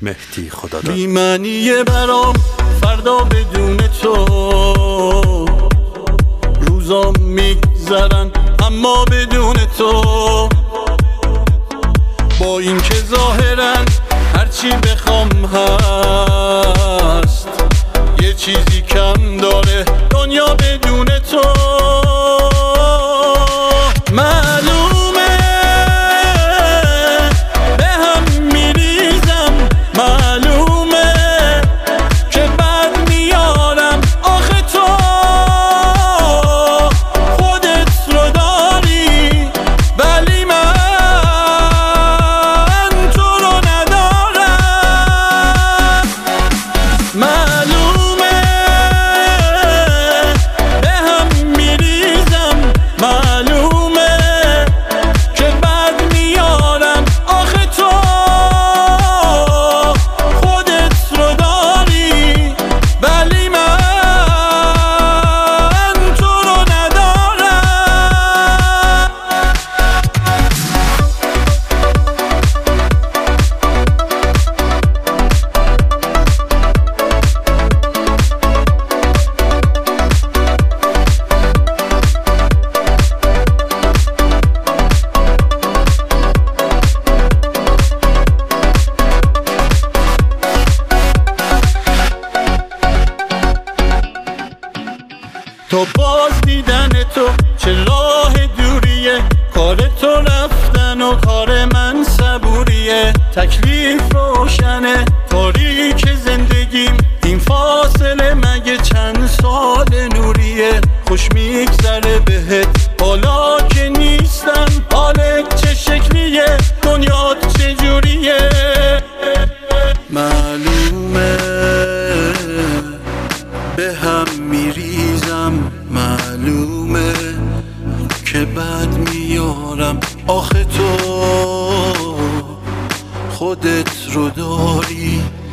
مهدی خداداد. بی معنیه برام فردا بدون تو، روزا میگذرن اما بدون تو، با این که ظاهرن هرچی بخوام هست، یه چیزی کم داره دنیا بدون تو. معلومه به هم میریزم، معلومه که بد میارم، آخه تو خودت رو داری ولی من تو رو ندارم. معلومه به هم میریزم، معلومه که بد میارم، آخه تو خودت رو داری ولی من تو رو ندارم. تو باز دیدن تو چه راه دوریه، کار تو رفتن و کار من صبوریه، تکلیف روشنه تاریک زندگیم، این فاصله مگه چند سال نوریه، خوش میگذره بهت حالا که نیستم، حالت چه شکلیه، دنیات چه جوریه. معلومه به هم میریزم، معلومه که بد میارم، آخه تو خودت رو داری